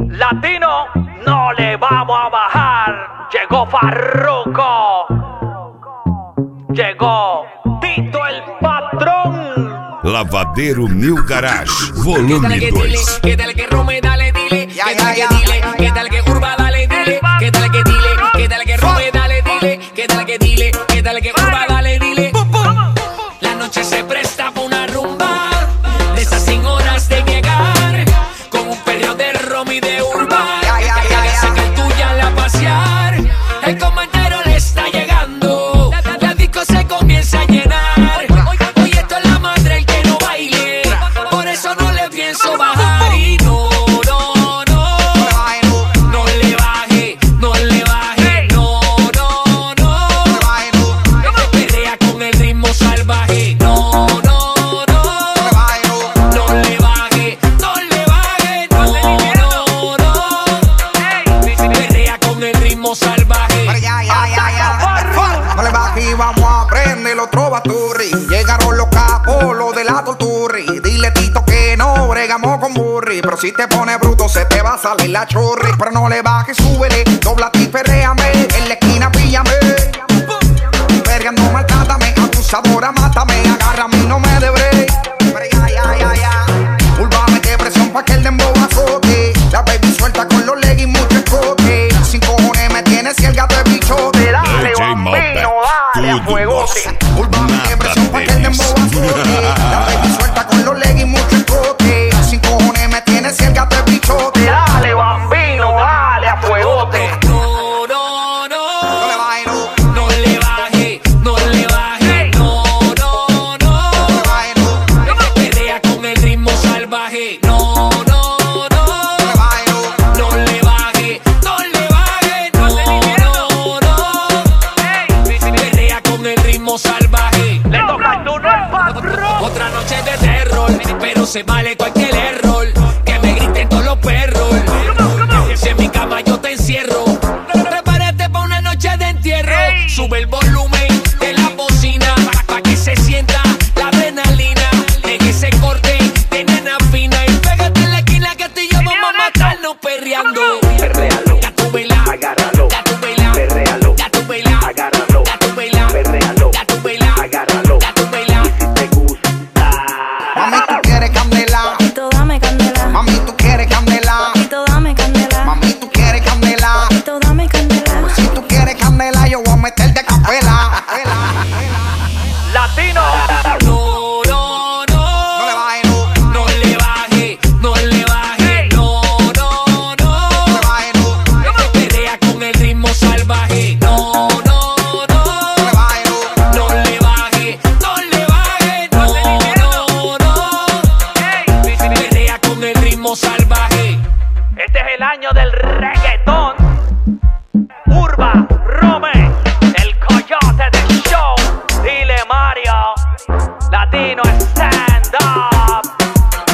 Latino, no le vamos a bajar. Llegó Farruko. Llegó Tito el patrón. Lavadero New Garage, volume 2. ¿Qué tal que Rome, dale, dile? ¿Qué tal que dile? ¿Qué tal que Urba, dale, dile? ¿Qué tal que dile? ¿Qué tal que Rome, dale, dile? ¿Qué tal que dile? ¿Qué tal que Urba, dale, dile? La noche se presta para una rumba de esas 100 horas de llegar, con un perreo de Rome y de Urba, que saca el tuya a pasear. El comandero le está llegando, la disco se comienza a llenar. Hoy esto es la madre el que no baile, por eso no le pienso bajar. Y no le baje, no le baje, no. Perrea con el ritmo salvaje, no le baje, no. Perrea con el ritmo salvaje. No le bajes y vamos a prender los trovaturri. Llegaron los capos, los de la torturri. Dile Tito que no bregamos con burri, pero si te pones bruto se te va a salir la churri. Pero no le bajes, súbele, doblate y perréame. En la esquina píllame, perreando maltrátame. Abusadora, mátame, agárrame y no me de break. Urba, mete presión pa' que el dembow azote. La baby suelta con los leggings, mucho escote. Sin cojones me tienes si el gato es bichote. Dale, bambino, dale a fuegote. Urba, mete presión pa' que el dembow azote. La baby suelta con los leggings, mucho escote. Sin cojones me tienes si el gato es bichote. Dale, bambino, dale a fuegote. No le baje, no le baje, no. Perrea con el ritmo salvaje, no le baje, no. Perrea con el ritmo salvaje. Le toca el turno al patrón. Otra noche de terror, pero se vale cualquier error. Que me griten todos los perros. Si en mi cama yo te encierro, prepárate pa' una noche de entierro. Sube el volumen de la bocina pa' que se sienta la adrenalina. En ese corte de nena fina, y pégate en la esquina que tú y yo vamos a matarnos perreando. Perréalo, Ya tu vela, agárralo, ya tu vela, perréalo, ya tu vela, agárralo, ya tu vela, perréalo, ya tu vela, agárralo. ya tu vela. Y si te gusta, Mami, tú quieres candela. Tito, dame candela. Mami, tú quieres candela. Tito, dame candela. Mami, tú quieres candela. Tito, dame candela. Si tú quieres candela, yo voy a meterte capela. Latino, No No le bajes, no. No le baje, no le baje, no. No le bajes, no. Perrea con el ritmo salvaje, no. No le bajes, no. No le baje, no le baje, no. Perrea con el ritmo salvaje. este es el año del reggaetón. Urba, Rome, el coyote del show. Dile Mario, Latino stand up.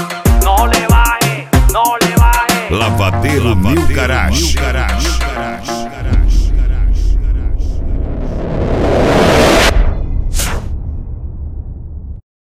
No le baje, no le baje. Lavadero New Garage.